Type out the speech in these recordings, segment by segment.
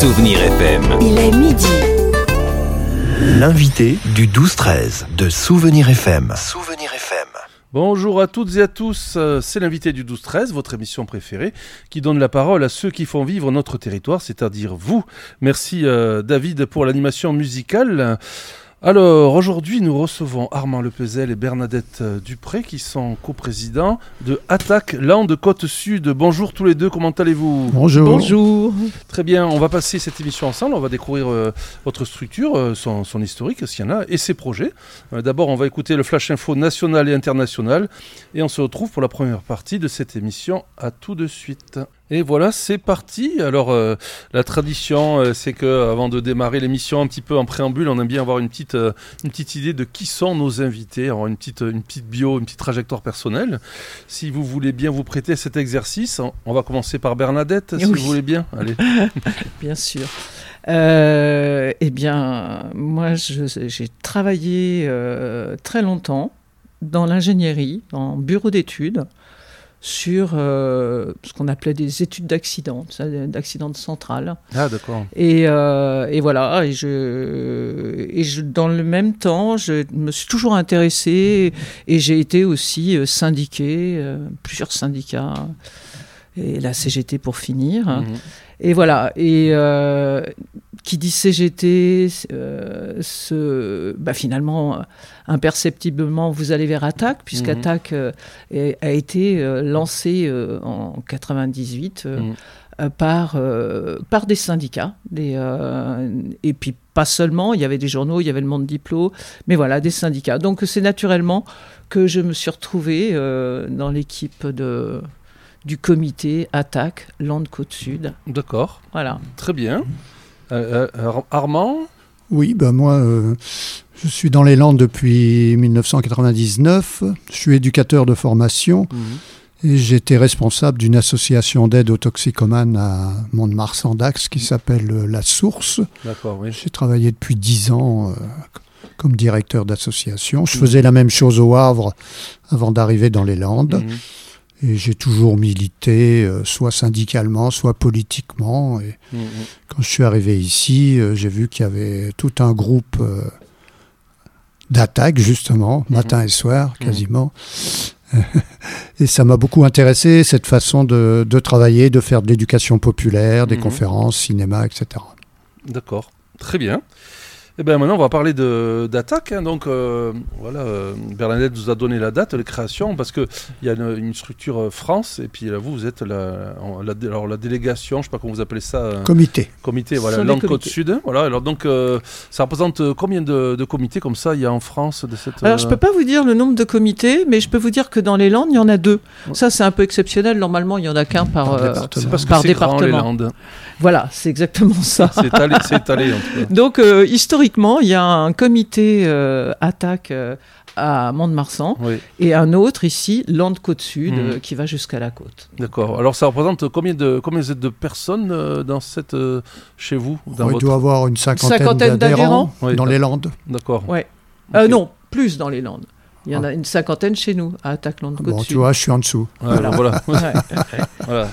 Souvenir FM. Il est midi. L'invité du 12-13 de Souvenir FM. Souvenir FM. Bonjour à toutes et à tous, c'est l'invité du 12-13, votre émission préférée, qui donne la parole à ceux qui font vivre notre territoire, c'est-à-dire vous. Merci David pour l'animation musicale. Alors aujourd'hui nous recevons Armand Lepezel et Bernadette Dupré qui sont coprésidents de Attaque Landes Côte Sud. Bonjour tous les deux, comment allez-vous ? Bonjour. Bonjour. Très bien, on va passer cette émission ensemble, on va découvrir votre structure, son historique s'il y en a, et ses projets. D'abord on va écouter le Flash Info national et international et on se retrouve pour la première partie de cette émission. À tout de suite. Et voilà, c'est parti. Alors, la tradition, c'est que avant de démarrer l'émission, un petit peu en préambule, on aime bien avoir une petite idée de qui sont nos invités, avoir une petite bio, une petite trajectoire personnelle. Si vous voulez bien vous prêter à cet exercice, on va commencer par Bernadette, si vous voulez bien. Allez. Bien sûr. Eh bien, moi, j'ai travaillé très longtemps dans l'ingénierie, en bureau d'études, sur ce qu'on appelait des études d'accidents de centrale. Ah, d'accord. Et voilà, dans le même temps, je me suis toujours intéressée et j'ai été aussi syndiquée, plusieurs syndicats, et la CGT pour finir. Mmh. Et voilà, et qui dit CGT, finalement, imperceptiblement, vous allez vers Attaque, puisqu'Attaque a été lancée en 98 par des syndicats. Et puis pas seulement, il y avait des journaux, il y avait le Monde Diplo, mais voilà, des syndicats. Donc c'est naturellement que je me suis retrouvée dans l'équipe du comité Attaque Landes Côte Sud. D'accord. Voilà. Très bien. Armand ? Oui, moi, je suis dans les Landes depuis 1999. Je suis éducateur de formation et j'étais responsable d'une association d'aide aux toxicomanes à Mont-de-Marsan-Dax qui s'appelle La Source. D'accord, oui. J'ai travaillé depuis 10 ans comme directeur d'association. Je faisais la même chose au Havre avant d'arriver dans les Landes. Et j'ai toujours milité, soit syndicalement, soit politiquement. Et quand je suis arrivé ici, j'ai vu qu'il y avait tout un groupe d'attaques, justement, matin et soir, quasiment. Et ça m'a beaucoup intéressé, cette façon de travailler, de faire de l'éducation populaire, des conférences, cinéma, etc. D'accord, très bien. Et bien maintenant, on va parler d'Attaque. Donc, Bernadette nous a donné la date de création parce qu'il y a une structure France et puis là, vous êtes la délégation, je ne sais pas comment vous appelez ça. Comité, voilà, Landes Côte Sud. Voilà, alors donc, ça représente combien de comités comme ça il y a en France de cette... Alors, je ne peux pas vous dire le nombre de comités, mais je peux vous dire que dans les Landes, il y en a 2. Ça, c'est un peu exceptionnel. Normalement, il n'y en a qu'un par département. C'est parce que c'est grand, les Landes. Voilà, c'est exactement ça. C'est étalé en tout cas. Donc, historiquement, il y a un comité Attaque à Mont-de-Marsan et un autre ici, Landes Côte Sud, qui va jusqu'à la côte. D'accord. Alors, ça représente combien de personnes dans chez vous il doit y avoir une cinquantaine d'adhérents dans les Landes. D'accord. Ouais. Okay. Non, plus dans les Landes. Il y en a une cinquantaine chez nous, à Attaque Landes Côte Sud. Tu vois, je suis en dessous. Voilà. Voilà.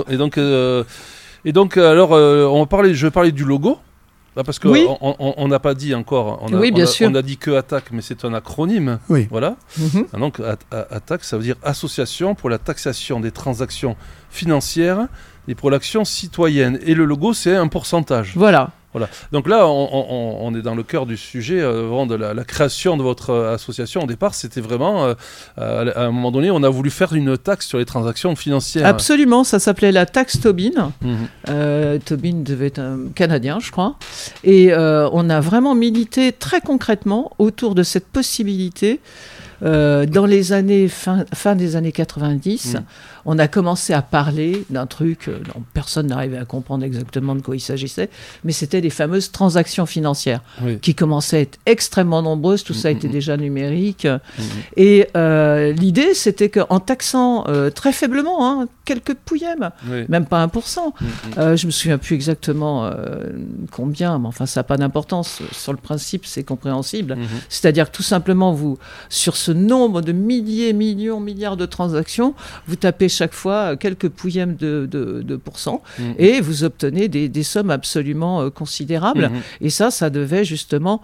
Et donc, je vais parler du logo. Parce qu'on n'a pas dit encore, on a dit que Attaque, mais c'est un acronyme. Oui. Voilà. Donc Attaque, ça veut dire Association pour la taxation des transactions financières et pour l'action citoyenne. Et le logo, c'est un pourcentage. Voilà. Donc là, on est dans le cœur du sujet vraiment de la création de votre association. Au départ, c'était vraiment, à un moment donné, on a voulu faire une taxe sur les transactions financières. Absolument, ça s'appelait la taxe Tobin. Tobin devait être un Canadien, je crois. Et on a vraiment milité très concrètement autour de cette possibilité. Dans les années fin des années 90, on a commencé à parler d'un truc dont personne n'arrivait à comprendre exactement de quoi il s'agissait, mais c'était les fameuses transactions financières qui commençaient à être extrêmement nombreuses. Tout ça était déjà numérique. Et l'idée, c'était qu'en taxant très faiblement, quelques pouillèmes, même pas 1%, je me souviens plus exactement combien, mais enfin ça n'a pas d'importance. Sur le principe, c'est compréhensible. C'est-à-dire que tout simplement, sur ce nombre de milliers, millions, milliards de transactions, vous tapez chaque fois quelques pouillèmes de pourcents, et vous obtenez des sommes absolument considérables. Et ça devait justement,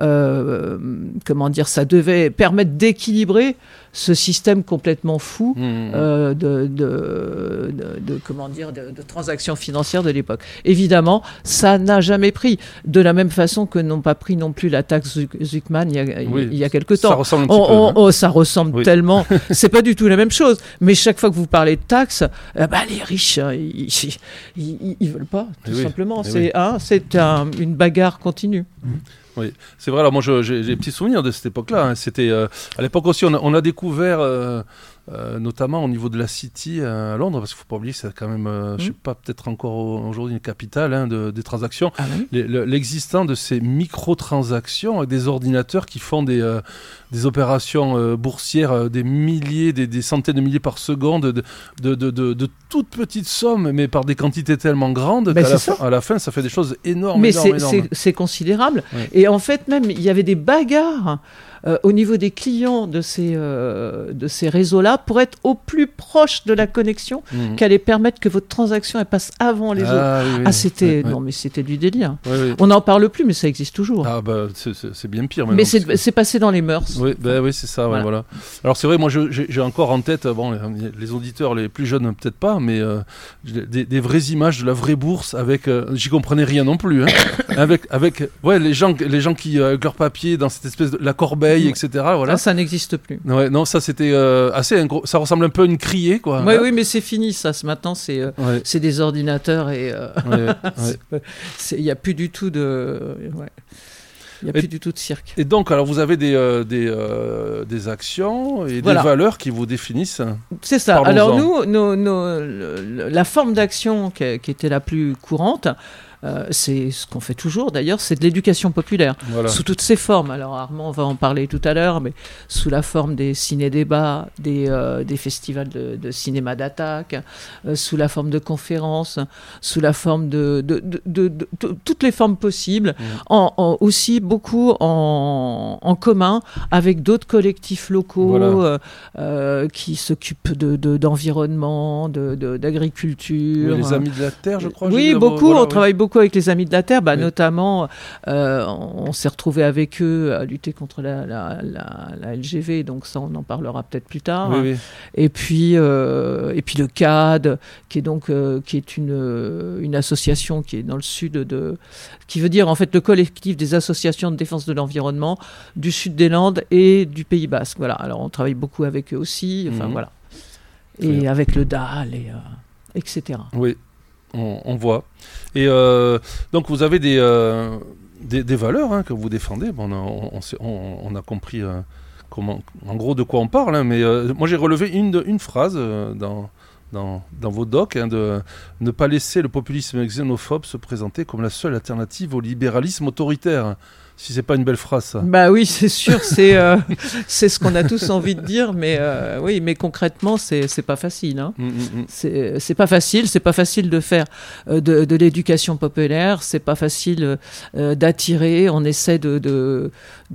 ça devait permettre d'équilibrer ce système complètement fou de transactions financières de l'époque. Évidemment, ça n'a jamais pris, de la même façon que n'ont pas pris non plus la taxe Zuckman il y a quelque temps. Ça ressemble un petit peu. Ça ressemble tellement. C'est pas du tout la même chose. Mais chaque fois que vous parlez de taxes, les riches, ils veulent pas, tout simplement. C'est une bagarre continue. Oui, c'est vrai. Alors moi, j'ai des petits souvenirs de cette époque-là. Hein. C'était à l'époque aussi, on a découvert, notamment au niveau de la City à Londres, parce qu'il ne faut pas oublier, c'est quand même, je sais pas, peut-être encore aujourd'hui une capitale des transactions. Ah, oui. L'existence de ces micro-transactions avec des ordinateurs qui font des opérations boursières, des milliers, des centaines de milliers par seconde, de toutes petites sommes, mais par des quantités tellement grandes qu'à la fin, ça fait des choses énormes. Mais c'est considérable. Oui. Et en fait, même, il y avait des bagarres au niveau des clients de ces réseaux-là pour être au plus proche de la connexion qui allait permettre que votre transaction elle passe avant les autres. Oui, c'était non, mais c'était du délire. Oui. On n'en parle plus, mais ça existe toujours. Ah bah c'est bien pire. Mais c'est passé dans les mœurs. Oui, c'est ça. Voilà. Alors c'est vrai, moi j'ai encore en tête, les auditeurs les plus jeunes peut-être pas, mais des vraies images de la vraie bourse avec, j'y comprenais rien non plus, hein, avec les gens qui avec leur papier dans cette espèce de la corbeille. Etc. Voilà. Ça n'existe plus. Ouais, non, ça c'était assez ça ressemble un peu à une criée, quoi. Oui, mais c'est fini ça. Maintenant, c'est des ordinateurs et il n'y a plus du tout de. Il n'y a plus du tout de cirque. Et donc, alors vous avez des actions et des valeurs qui vous définissent. C'est ça. Parlons-en. Alors la forme d'action qui était la plus courante. C'est ce qu'on fait toujours d'ailleurs, c'est de l'éducation populaire, sous toutes ses formes. Alors Armand va en parler tout à l'heure, mais sous la forme des ciné-débats, des festivals de cinéma d'attaque, sous la forme de conférences, sous la forme de toutes les formes possibles, aussi beaucoup en commun avec d'autres collectifs locaux qui s'occupent d'environnement, d'agriculture. Les Amis de la Terre, je crois. Oui, beaucoup, on travaille beaucoup avec les Amis de la Terre, notamment on s'est retrouvé avec eux à lutter contre la LGV, donc ça on en parlera peut-être plus tard. Oui. Et puis le CAD, qui est une association qui est dans le sud qui veut dire en fait le collectif des associations de défense de l'environnement du sud des Landes et du Pays Basque. Voilà. Alors on travaille beaucoup avec eux aussi. Enfin voilà. Et avec le DAL etc. Oui. On voit. Et donc vous avez des valeurs que vous défendez. On a compris en gros de quoi on parle. Mais moi j'ai relevé une phrase dans vos docs, de ne pas laisser le populisme xénophobe se présenter comme la seule alternative au libéralisme autoritaire. Si c'est pas une belle phrase, ça. Bah oui, c'est sûr, c'est ce qu'on a tous envie de dire, mais oui, mais concrètement, c'est pas facile. Hein. C'est pas facile de faire de l'éducation populaire, c'est pas facile d'attirer. On essaie de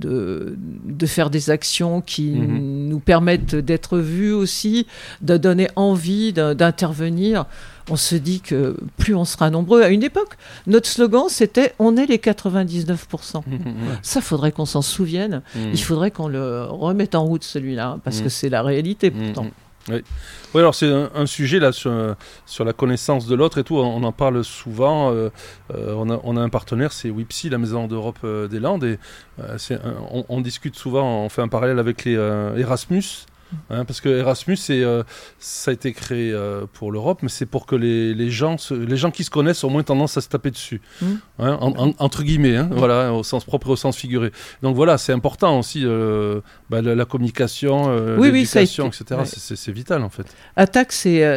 faire des actions qui nous permettent d'être vus aussi, de donner envie d'intervenir. On se dit que plus on sera nombreux. À une époque, notre slogan, c'était « On est les 99%». Ça, faudrait qu'on s'en souvienne. Il faudrait qu'on le remette en route, celui-là, parce que c'est la réalité, pourtant. Oui, alors c'est un sujet là sur la connaissance de l'autre et tout. On en parle souvent. On a un partenaire, c'est WIPSI, la Maison d'Europe des Landes. Et on discute souvent, on fait un parallèle avec les Erasmus. Parce que Erasmus, ça a été créé pour l'Europe, mais c'est pour que les gens qui se connaissent ont moins tendance à se taper dessus, entre guillemets, voilà, au sens propre et au sens figuré. Donc voilà, c'est important aussi, la communication, l'éducation, etc. Ouais. C'est vital en fait. Attaque,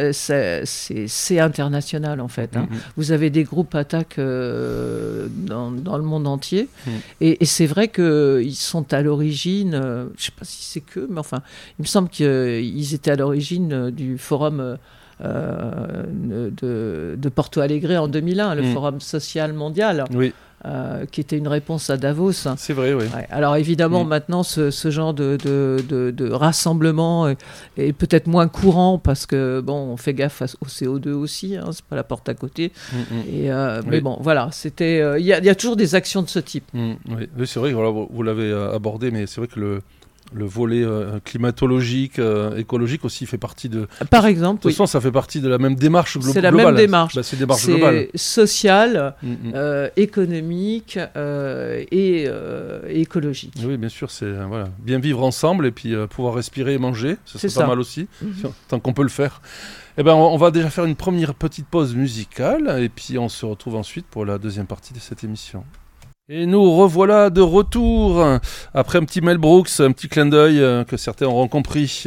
c'est international en fait. Vous avez des groupes Attaque dans le monde entier, et c'est vrai qu'ils sont à l'origine, je ne sais pas si c'est que, mais enfin, il me semble qu'ils étaient à l'origine du forum de Porto Alegre en 2001, le Forum social mondial. Oui. Qui était une réponse à Davos. C'est vrai, oui. Ouais. Alors évidemment, maintenant, ce genre de rassemblement est peut-être moins courant parce que, on fait gaffe au CO2 aussi, c'est pas la porte à côté. Mais bon, voilà, il y a toujours des actions de ce type. Oui, c'est vrai, voilà, vous l'avez abordé, mais c'est vrai que le volet climatologique, écologique aussi fait partie de... Par exemple, de toute façon, ça fait partie de la même démarche globale. C'est la même démarche. C'est une démarche globale. Sociale, économique et écologique. Oui, bien sûr, c'est bien vivre ensemble et puis pouvoir respirer et manger, c'est pas mal aussi, tant qu'on peut le faire. Eh ben, on va déjà faire une première petite pause musicale et puis on se retrouve ensuite pour la deuxième partie de cette émission. Et nous revoilà de retour après un petit Mel Brooks, un petit clin d'œil que certains auront compris.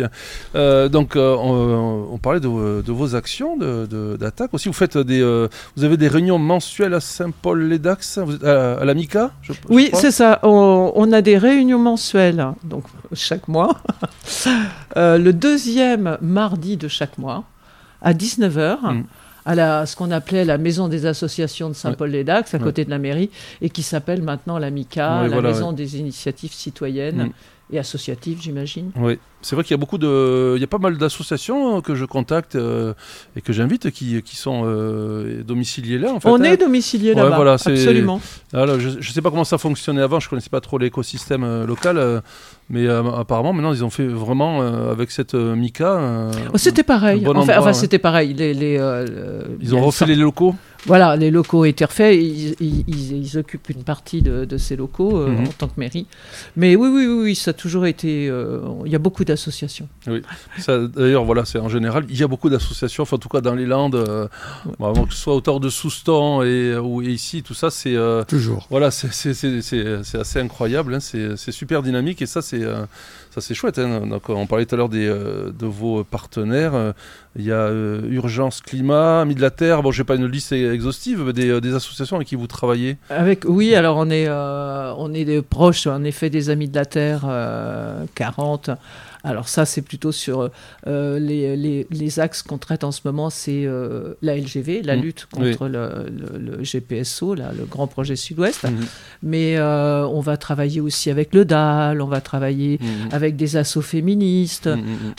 On parlait de vos actions d'attaque aussi. Vous avez des réunions mensuelles à Saint-Paul-les-Dax, à la MICA, je Oui, crois. c'est ça. On a des réunions mensuelles, donc chaque mois. Le deuxième mardi de chaque mois, à 19h. À ce qu'on appelait la maison des associations de Saint-Paul-les-Dax, à côté de la mairie, et qui s'appelle maintenant la MICA, maison des initiatives citoyennes et associatives, j'imagine. Oui, c'est vrai qu'il y a il y a pas mal d'associations que je contacte et que j'invite qui sont domiciliées là. En fait, on est domiciliés là-bas, voilà, absolument. Alors, je ne sais pas comment ça fonctionnait avant, je ne connaissais pas trop l'écosystème local, mais apparemment maintenant ils ont fait vraiment avec cette MICA. C'était pareil. C'était pareil. Ils ont refait les locaux. Voilà, les locaux étaient refaits, ils occupent une partie de ces locaux en tant que mairie. Mais oui, ça a toujours été... Il y a beaucoup d'associations. Oui, d'ailleurs, c'est en général, il y a beaucoup d'associations, en tout cas dans les Landes, que ce soit autour de Soustan ou ici, tout ça, c'est... toujours. Voilà, c'est assez incroyable, c'est super dynamique, et ça, c'est chouette. Donc, on parlait tout à l'heure de vos partenaires. Il y a Urgence Climat, Amis de la Terre. Bon, je n'ai pas une liste exhaustive, mais des associations avec qui vous travaillez. Alors on est des proches, en effet, des Amis de la Terre 40. Alors ça, c'est plutôt sur les axes qu'on traite en ce moment, c'est la LGV, la lutte contre le GPSO, le Grand Projet Sud-Ouest. Mais on va travailler aussi avec le DAL, on va travailler avec des assos féministes.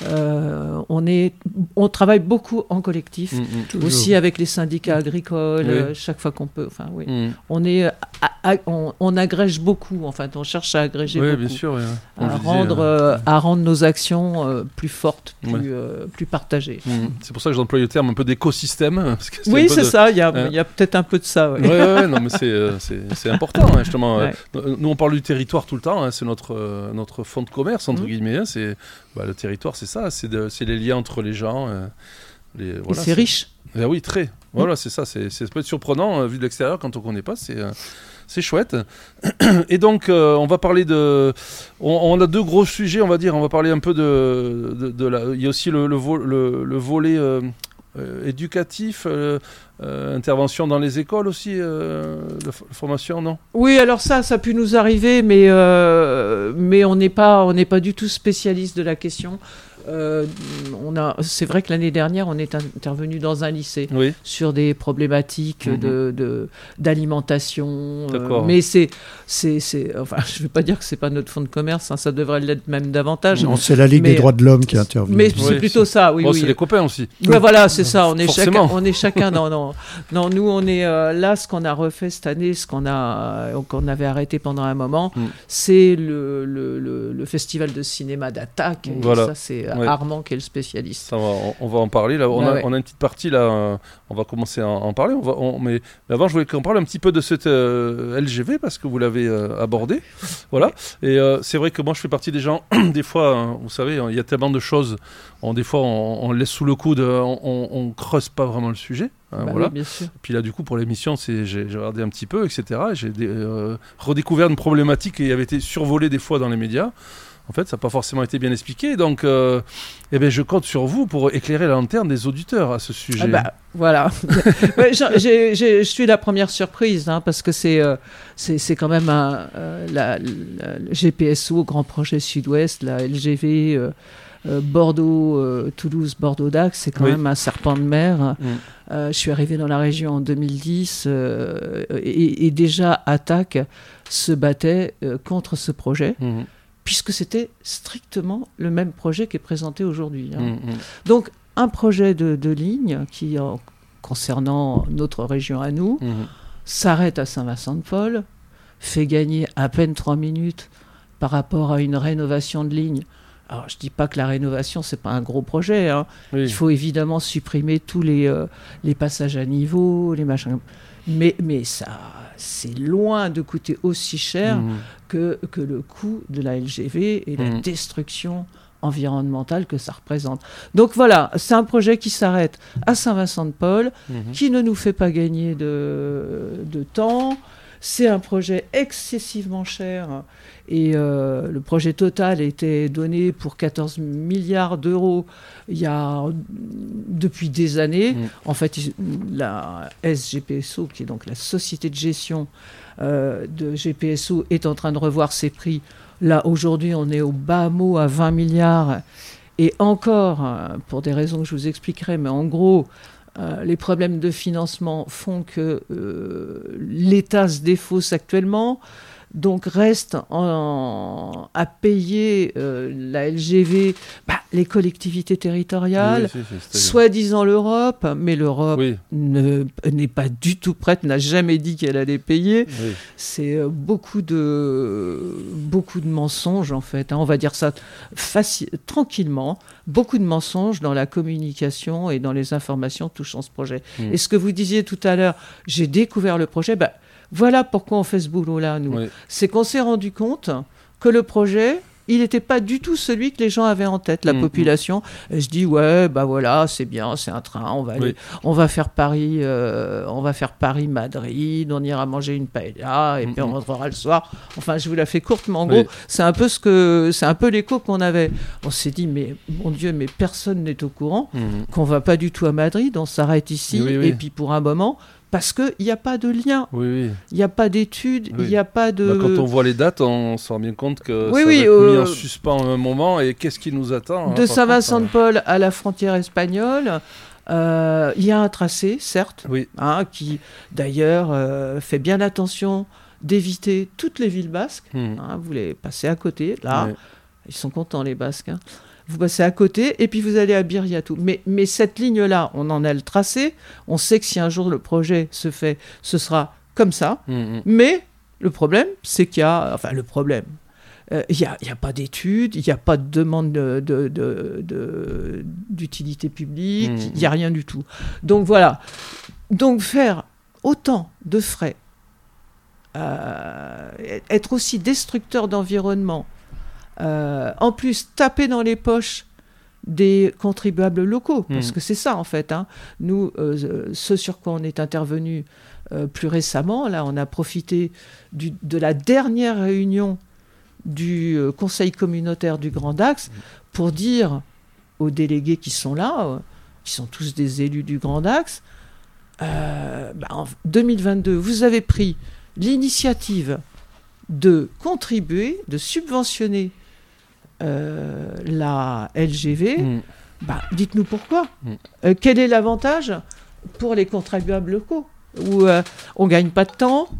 On travaille beaucoup en collectif, aussi avec les syndicats agricoles, chaque fois qu'on peut. On agrège beaucoup, on cherche à agréger beaucoup. Bien sûr, à rendre nos actions plus fortes, plus partagées. C'est pour ça que j'emploie le terme un peu d'écosystème. C'est ça, il y a peut-être un peu de ça. Non, mais c'est important, justement. Nous, on parle du territoire tout le temps, c'est notre fonds de commerce, entre guillemets. Le territoire, c'est ça, c'est les liens entre les gens. Et c'est riche. Oui, très. Voilà, c'est ça, ça peut être surprenant, vu de l'extérieur, quand on ne connaît pas, c'est chouette. Et donc, on va parler on a deux gros sujets, on va dire. On va parler un peu il y a aussi le volet éducatif, intervention dans les écoles aussi, de formation, non ? Oui, alors ça a pu nous arriver, mais on n'est pas du tout spécialiste de la question. C'est vrai que l'année dernière, on est intervenu dans un lycée sur des problématiques d'alimentation. Mais je ne veux pas dire que c'est pas notre fonds de commerce, ça devrait l'être même davantage. Non, c'est la Ligue des droits de l'homme qui intervient. Mais c'est plutôt ça, oui. C'est les copains aussi. Voilà, c'est ça. On est chacun dans. Non, nous, on est là. Ce qu'on a refait cette année, qu'on avait arrêté pendant un moment, c'est le festival de cinéma d'attaque. Ça, c'est Armand qui est le spécialiste. Ça, on va en parler. Là, on a une petite partie là. On va commencer à en parler. Mais avant, je voulais qu'on parle un petit peu de cette LGV parce que vous l'avez abordé. Voilà. Et c'est vrai que moi, je fais partie des gens. Des fois, vous savez, il y a tellement de choses. Des fois, on laisse sous le coude. On creuse pas vraiment le sujet. Voilà. Oui, bien sûr. Et puis là, du coup, pour l'émission, j'ai regardé un petit peu, etc. Et j'ai redécouvert une problématique qui avait été survolée des fois dans les médias. En fait, ça n'a pas forcément été bien expliqué. Donc, je compte sur vous pour éclairer la lanterne des auditeurs à ce sujet. Voilà. Ouais, je suis la première surprise, parce que c'est quand même la GPSO, Grand Projet Sud-Ouest, la LGV Bordeaux, Toulouse, Bordeaux-Dax, c'est quand même un serpent de mer. Je suis arrivé dans la région en 2010 et déjà Attac se battait contre ce projet. Puisque c'était strictement le même projet qui est présenté aujourd'hui. Donc, un projet de ligne qui, concernant notre région à nous, s'arrête à Saint-Vincent-de-Paul, fait gagner à peine 3 minutes par rapport à une rénovation de ligne. Alors, je ne dis pas que la rénovation, ce n'est pas un gros projet. Oui. Il faut évidemment supprimer tous les passages à niveau, les machins. Mais ça, c'est loin de coûter aussi cher que le coût de la LGV et la destruction environnementale que ça représente. Donc voilà, c'est un projet qui s'arrête à Saint-Vincent-de-Paul, qui ne nous fait pas gagner de temps. C'est un projet excessivement cher et le projet total était donné pour 14 milliards d'euros depuis des années. En fait, la SGPSO, qui est donc la société de gestion de GPSO, est en train de revoir ses prix. Là, aujourd'hui, on est au bas mot à 20 milliards. Et encore, pour des raisons que je vous expliquerai, mais en gros, les problèmes de financement font que l'État se défausse actuellement, donc reste à payer la LGV, les collectivités territoriales, soi-disant l'Europe, mais l'Europe n'est pas du tout prête, n'a jamais dit qu'elle allait payer. C'est beaucoup de mensonges, en fait. On va dire ça tranquillement. Beaucoup de mensonges dans la communication et dans les informations touchant ce projet. Et ce que vous disiez tout à l'heure, j'ai découvert le projet, voilà pourquoi on fait ce boulot-là, nous. C'est qu'on s'est rendu compte que le projet, il n'était pas du tout celui que les gens avaient en tête, la population. Et je dis, voilà, c'est bien, c'est un train, on va faire Paris-Madrid, on ira manger une paella, et puis on rentrera le soir. Enfin, je vous la fais courte, mais en gros, c'est un peu l'écho qu'on avait. On s'est dit, mais mon Dieu, mais personne n'est au courant qu'on ne va pas du tout à Madrid, on s'arrête ici, et puis pour un moment... Parce qu'il n'y a pas de lien, il n'y a pas d'études, il n'y a pas de... quand on voit les dates, on se rend bien compte que ça va être mis en suspens à un moment, et qu'est-ce qui nous attend de Saint-Vincent-de-Paul à la frontière espagnole, il y a un tracé, certes, qui d'ailleurs fait bien attention d'éviter toutes les villes basques. Vous les passez à côté, là, ils sont contents les Basques, Vous passez à côté et puis vous allez à Biriatou. Mais cette ligne-là, on en a le tracé. On sait que si un jour le projet se fait, ce sera comme ça. Mais le problème, c'est qu'il y a... Enfin, le problème, il n'y a pas d'études, il n'y a pas de demande d'utilité publique, il n'y a rien du tout. Donc voilà. Donc faire autant de frais, être aussi destructeur d'environnement, en plus taper dans les poches des contribuables locaux, parce que c'est ça en fait. Nous, ce sur quoi on est intervenu plus récemment, là on a profité de la dernière réunion du conseil communautaire du Grand Dax pour dire aux délégués qui sont là, qui sont tous des élus du Grand Dax, en 2022, vous avez pris l'initiative de contribuer, de subventionner la LGV, dites-nous pourquoi. Quel est l'avantage pour les contribuables locaux où on ne gagne pas de temps.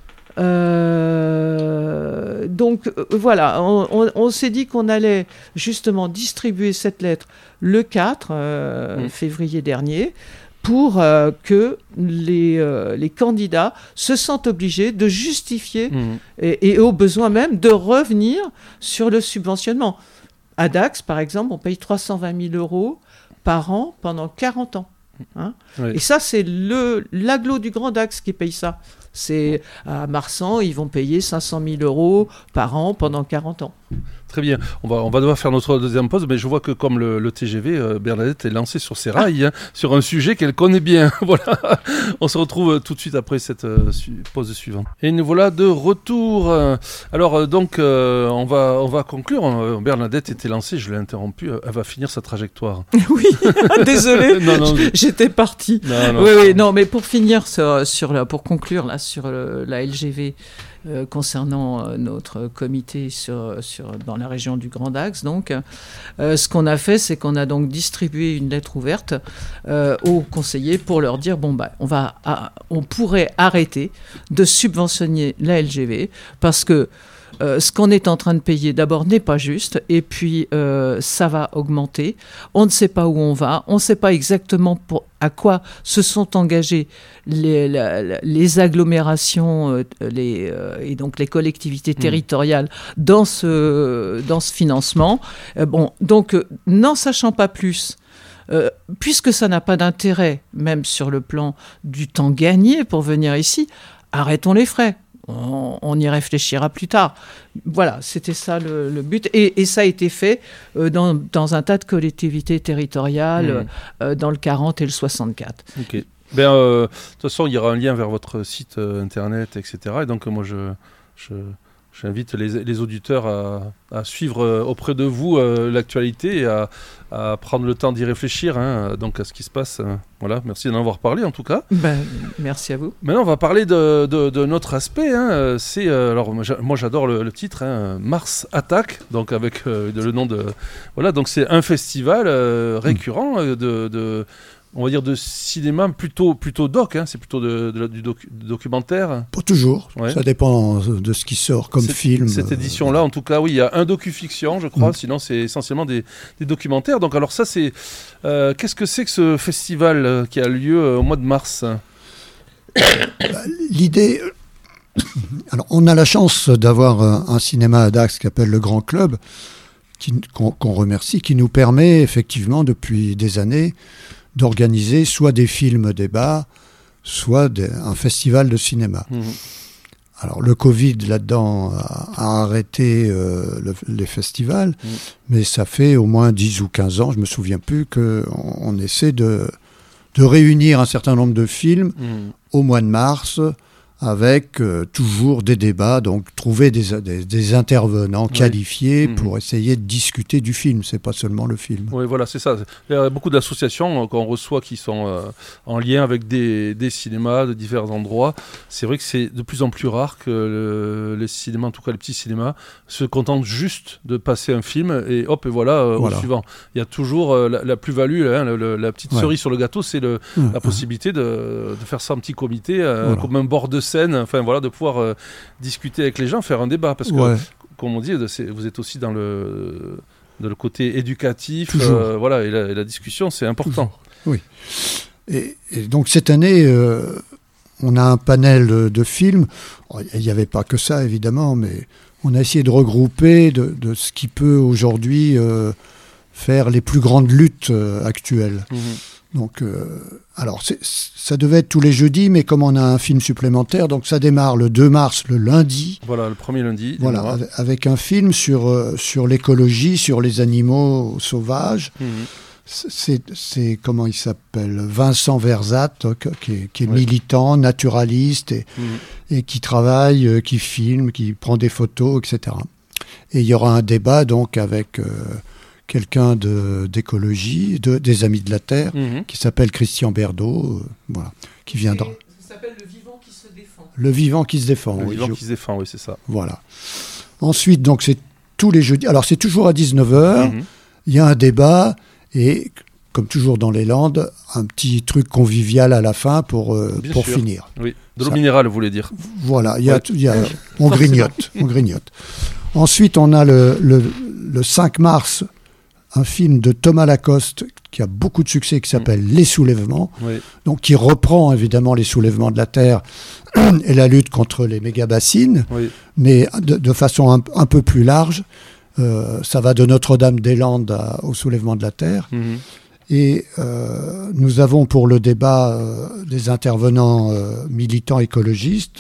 Donc voilà, on s'est dit qu'on allait justement distribuer cette lettre le 4 février dernier pour que les candidats se sentent obligés de justifier et au besoin même de revenir sur le subventionnement. À Dax, par exemple, on paye 320 000 € par an pendant 40 ans. Et ça, c'est l'agglo du Grand Dax qui paye ça. C'est à Marsan, ils vont payer 500 000 € par an pendant 40 ans. Très bien. On va devoir faire notre deuxième pause, mais je vois que comme le TGV, Bernadette est lancée sur ses rails, sur un sujet qu'elle connaît bien. Voilà. On se retrouve tout de suite après cette pause suivante. Et nous voilà de retour. Alors donc, on va conclure. Bernadette était lancée, je l'ai interrompue. Elle va finir sa trajectoire. Oui, désolé. Non, j'étais partie. Non. Oui, non, mais pour finir pour conclure là sur la LGV. Concernant notre comité dans la région du Grand Axe, donc, ce qu'on a fait, c'est qu'on a donc distribué une lettre ouverte aux conseillers pour leur dire on pourrait arrêter de subventionner la LGV parce que ce qu'on est en train de payer d'abord n'est pas juste et puis ça va augmenter. On ne sait pas où on va, on ne sait pas exactement à quoi se sont engagées les agglomérations et donc les collectivités territoriales dans ce financement. Donc n'en sachant pas plus, puisque ça n'a pas d'intérêt, même sur le plan du temps gagné pour venir ici, arrêtons les frais. On y réfléchira plus tard. Voilà, c'était ça le but. Et ça a été fait dans un tas de collectivités territoriales, dans le 40 et le 64. Ok. De toute façon, il y aura un lien vers votre site internet, etc. Et donc, moi, j'invite les auditeurs à suivre auprès de vous l'actualité et à prendre le temps d'y réfléchir donc à ce qui se passe. Voilà, merci d'en avoir parlé en tout cas. Merci à vous. Maintenant, on va parler de notre aspect. C'est alors moi j'adore le titre, Mars Attack, donc avec le nom de voilà. Donc c'est un festival récurrent on va dire de cinéma plutôt doc, c'est plutôt du documentaire. Pas toujours, ouais. Ça dépend de ce qui sort comme film. Cette édition-là, en tout cas, oui, il y a un docu-fiction, je crois, sinon c'est essentiellement des documentaires. Donc alors ça, c'est... qu'est-ce que c'est que ce festival qui a lieu au mois de mars ? L'idée... Alors, on a la chance d'avoir un cinéma à Dax qui s'appelle le Grand Club, qu'on remercie, qui nous permet effectivement depuis des années d'organiser soit des films débats, soit un festival de cinéma. Alors le Covid là-dedans a arrêté les festivals, mais ça fait au moins 10 ou 15 ans, je me souviens plus, qu'on essaie de réunir un certain nombre de films au mois de mars, avec toujours des débats, donc trouver des intervenants qualifiés pour essayer de discuter du film, c'est pas seulement le film. Oui, voilà, c'est ça. Il y a beaucoup d'associations qu'on reçoit qui sont en lien avec des cinémas de divers endroits. C'est vrai que c'est de plus en plus rare que les cinémas, en tout cas les petits cinémas, se contentent juste de passer un film et hop, et voilà. Au suivant. Il y a toujours la plus-value, la petite cerise sur le gâteau, c'est la possibilité de faire ça en petit comité, comme un bord de scène, enfin voilà, de pouvoir discuter avec les gens, faire un débat, parce que comme on dit, vous êtes aussi dans le côté éducatif, voilà, et la discussion, c'est important. Toujours. Oui. Et donc cette année, on a un panel de films. Il n'y avait pas que ça évidemment, mais on a essayé de regrouper de ce qui peut aujourd'hui faire les plus grandes luttes actuelles. Donc, alors, ça devait être tous les jeudis, mais comme on a un film supplémentaire, donc ça démarre le 2 mars, le lundi. Voilà, le premier lundi. Voilà, avec un film sur l'écologie, sur les animaux sauvages. C'est comment il s'appelle, Vincent Verzat, qui est militant, naturaliste, et qui travaille, qui filme, qui prend des photos, etc. Et il y aura un débat, donc, avec... quelqu'un d'écologie, des Amis de la Terre, qui s'appelle Christian Berdo, voilà, qui viendra. Ça s'appelle Le Vivant qui se défend. Le Vivant qui se défend. Le Vivant qui se défend, oui, c'est ça. Voilà. Ensuite, donc, c'est tous les jeudis. Alors, c'est toujours à 19h. Il y a un débat et, comme toujours dans les Landes, un petit truc convivial à la fin pour finir. Oui, de l'eau minérale, vous voulez dire. Voilà, on grignote. Ensuite, on a le 5 mars, un film de Thomas Lacoste qui a beaucoup de succès, qui s'appelle Les Soulèvements, donc qui reprend évidemment les soulèvements de la Terre et la lutte contre les méga-bassines, mais de façon un peu plus large. Ça va de Notre-Dame-des-Landes au soulèvement de la Terre. Et nous avons pour le débat des intervenants militants écologistes,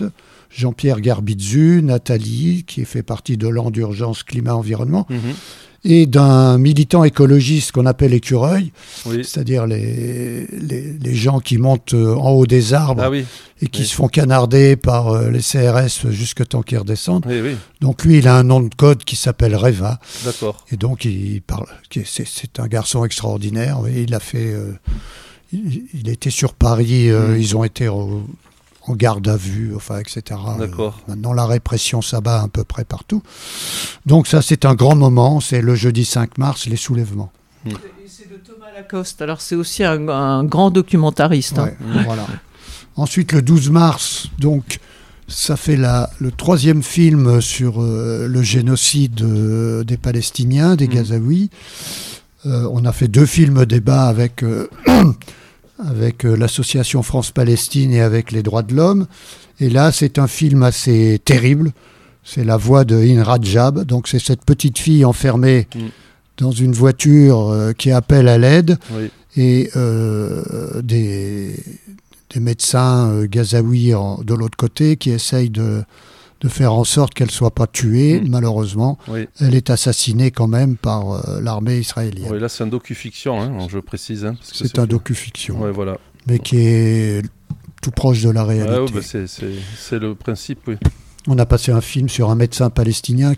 Jean-Pierre Garbitzu, Nathalie, qui fait partie de l'an d'urgence climat-environnement, et d'un militant écologiste qu'on appelle écureuil, c'est-à-dire les gens qui montent en haut des arbres et qui se font canarder par les CRS jusqu'à temps qu'ils redescendent. Donc lui, il a un nom de code qui s'appelle Reva. D'accord. Et donc il parle. C'est un garçon extraordinaire. Et il a fait. Il était sur Paris. Ils ont été en garde à vue, enfin, etc. D'accord. Maintenant, la répression s'abat à peu près partout. Donc ça, c'est un grand moment. C'est le jeudi 5 mars, les soulèvements. Et c'est de Thomas Lacoste. Alors, c'est aussi un grand documentariste. Ouais, voilà. Ensuite, le 12 mars, donc, ça fait le 3e film sur le génocide des Palestiniens, des Gazaouis. On a fait 2 films débat avec l'association France-Palestine et avec les droits de l'homme. Et là, c'est un film assez terrible. C'est la voix de Hin Rajab. Donc, c'est cette petite fille enfermée dans une voiture qui appelle à l'aide. Et des médecins gazaouis de l'autre côté qui essayent de faire en sorte qu'elle ne soit pas tuée. Malheureusement, elle est assassinée quand même par l'armée israélienne. Oui, là, c'est un docu-fiction, je précise. Parce que c'est un docu-fiction, voilà. Mais qui est tout proche de la réalité. C'est le principe, oui. On a passé un film sur un médecin palestinien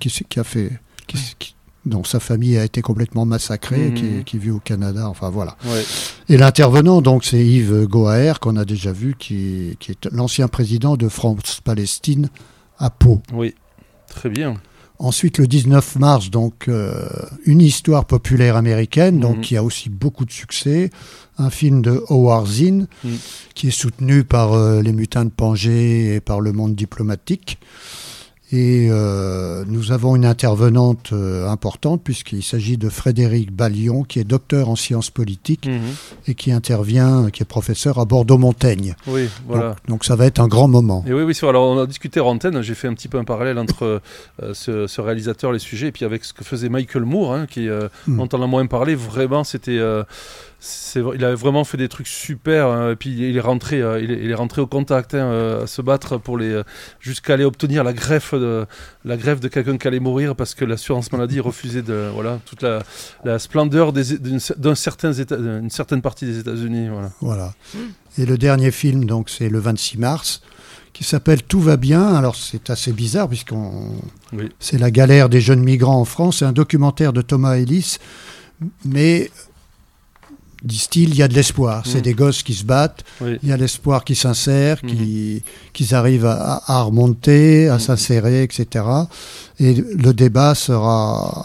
dont sa famille a été complètement massacrée, qui vit au Canada, enfin voilà. Et l'intervenant, donc, c'est Yves Goaher, qu'on a déjà vu, qui est l'ancien président de France-Palestine à Pau. Oui, très bien. Ensuite, le 19 mars, donc, une histoire populaire américaine, donc, qui a aussi beaucoup de succès. Un film de Howard Zinn, qui est soutenu par les Mutins de Pangée et par le monde diplomatique. Et nous avons une intervenante importante, puisqu'il s'agit de Frédéric Ballion, qui est docteur en sciences politiques et qui est professeur à Bordeaux-Montaigne. Oui, voilà. Donc ça va être un grand moment. Et oui, alors on a discuté hors antenne, j'ai fait un petit peu un parallèle entre ce réalisateur, les sujets, et puis avec ce que faisait Michael Moore, qui, dont on a moins parlé, vraiment, c'était... il a vraiment fait des trucs super, et puis il est rentré au contact, à se battre jusqu'à aller obtenir la greffe de quelqu'un qui allait mourir parce que l'assurance maladie refusait toute la splendeur d'une certaine partie des États-Unis. Voilà. Et le dernier film, donc, c'est le 26 mars, qui s'appelle Tout va bien. Alors c'est assez bizarre c'est la galère des jeunes migrants en France. C'est un documentaire de Thomas Ellis, mais disent-ils, il y a de l'espoir. C'est des gosses qui se battent, il y a l'espoir qui s'insère, qu'ils arrivent à remonter, à s'insérer, etc. Et le débat sera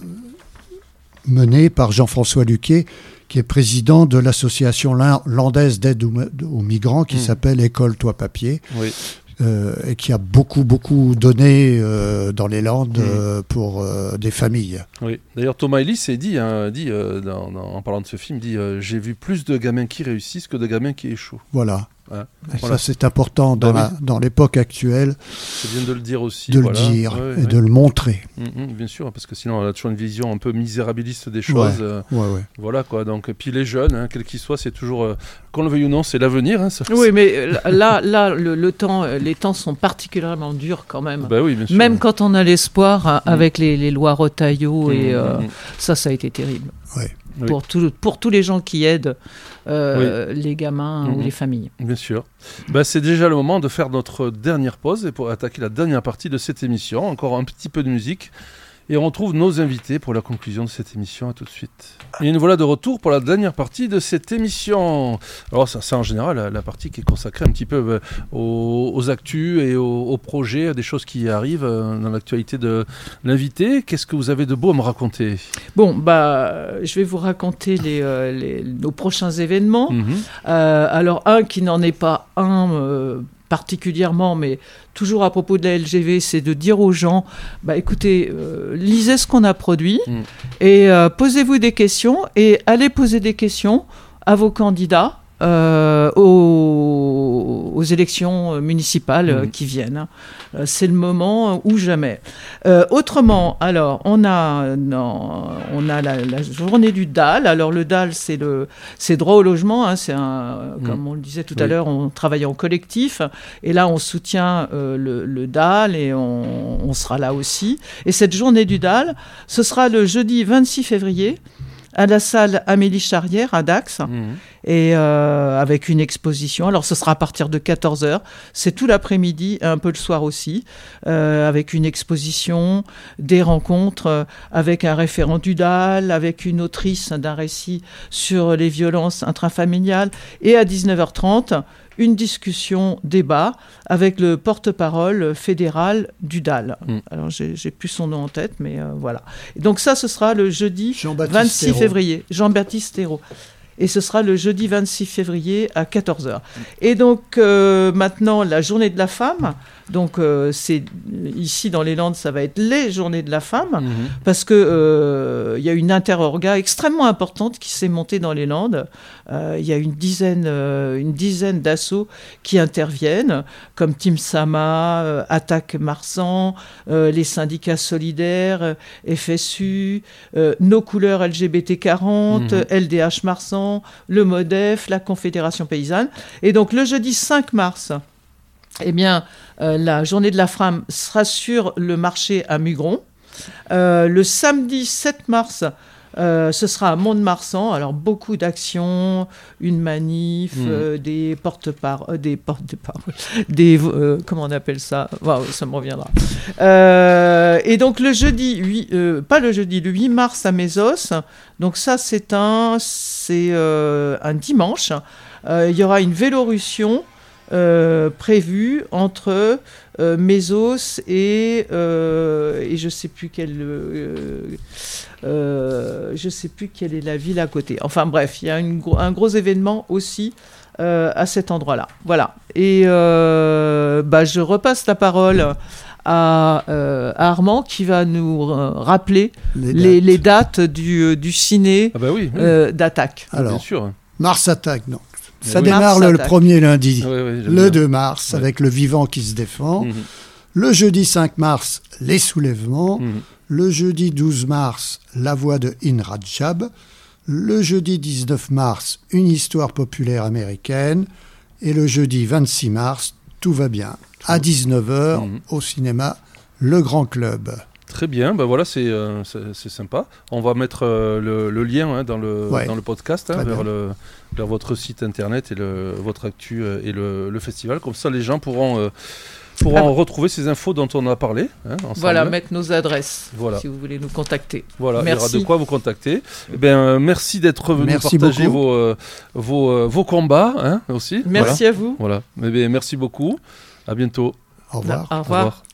mené par Jean-François Luquet, qui est président de l'association landaise d'aide aux migrants, qui s'appelle École Toi Papier. Et qui a beaucoup donné dans les Landes pour des familles. Oui. D'ailleurs, Thomas Ellis dit en parlant de ce film, j'ai vu plus de gamins qui réussissent que de gamins qui échouent. Voilà. Ça, c'est important dans l'époque actuelle. C'est bien de le dire aussi. De le dire et de le montrer. Bien sûr, parce que sinon, on a toujours une vision un peu misérabiliste des choses. Voilà, quoi. Donc, puis les jeunes, quels qu'ils soient, c'est toujours, qu'on le veuille ou non, c'est l'avenir. Oui, mais là les temps sont particulièrement durs quand même. Oui, bien sûr. Même quand on a l'espoir, avec les lois Retailleau, ça a été terrible. Pour tous les gens qui aident les gamins ou les familles. Bien sûr. C'est déjà le moment de faire notre dernière pause et pour attaquer la dernière partie de cette émission. Encore un petit peu de musique. Et on retrouve nos invités pour la conclusion de cette émission. À tout de suite. Et nous voilà de retour pour la dernière partie de cette émission. Alors c'est en général la partie qui est consacrée un petit peu aux actus et aux projets, des choses qui arrivent dans l'actualité de l'invité. Qu'est-ce que vous avez de beau à me raconter ? Bon, je vais vous raconter nos prochains événements. Alors un qui n'en est pas particulièrement, mais toujours à propos de la LGV, c'est de dire aux gens, écoutez, lisez ce qu'on a produit et posez-vous des questions et allez poser des questions à vos candidats aux élections municipales qui viennent. C'est le moment ou jamais. Autrement, alors, on a la journée du DAL. Alors, le DAL, c'est droit au logement. Hein, comme on le disait tout à l'heure, on travaille en collectif. Et là, on soutient le DAL et on sera là aussi. Et cette journée du DAL, ce sera le jeudi 26 février à la salle Amélie Charrière à Dax, et avec une exposition. Alors ce sera à partir de 14h, c'est tout l'après-midi, un peu le soir aussi, avec une exposition, des rencontres avec un référent du DAL, avec une autrice d'un récit sur les violences intrafamiliales, et à 19h30, une discussion, débat avec le porte-parole fédéral du DAL. Alors, j'ai plus son nom en tête, mais voilà. Et donc ça, ce sera le jeudi 26 février. Jean-Baptiste Thérault. Et ce sera le jeudi 26 février à 14h. Et donc, maintenant, la journée de la femme. Donc, c'est ici dans les Landes, ça va être les journées de la femme, parce que y a une interorga extrêmement importante qui s'est montée dans les Landes. Il y a une dizaine d'assauts qui interviennent, comme Team Sama, Attaque Marsan, les syndicats solidaires, FSU, Nos couleurs LGBT 40, LDH Marsan, le MODEF, la Confédération paysanne. Et donc, le jeudi 5 mars, eh bien, la journée de la femme sera sur le marché à Mugron. Le samedi 7 mars, ce sera à Mont-de-Marsan. Alors, beaucoup d'actions, une manif, des porte-paroles, comment on appelle ça ? Wow, ça me reviendra. Et donc, le 8 mars à Mésos. Donc, ça, c'est un dimanche. Il y aura une Vélorussion prévu entre Mésos et je sais plus quelle est la ville à côté. Enfin bref, il y a un gros événement aussi à cet endroit-là. Voilà. Et je repasse la parole à Armand qui va nous rappeler les dates du ciné d'Attaque. Alors, bien sûr. Mars Attaque, non. Ça démarre le premier lundi, le 2 mars, avec le vivant qui se défend. Le jeudi 5 mars, les soulèvements. Le jeudi 12 mars, la voix de Inra Djab. Le jeudi 19 mars, une histoire populaire américaine. Et le jeudi 26 mars, tout va bien. À 19h, au cinéma Le Grand Club. Très bien, ben voilà, c'est sympa. On va mettre le lien dans le podcast vers votre site internet et votre actu et le festival. Comme ça, les gens pourront retrouver ces infos dont on a parlé. Ensemble. Voilà, mettre nos adresses si vous voulez nous contacter. Voilà, merci. Il y aura de quoi vous contacter. Eh bien, merci d'être venu partager vos combats aussi. Merci à vous. Voilà. Eh bien, merci beaucoup. À bientôt. Au revoir. Au revoir.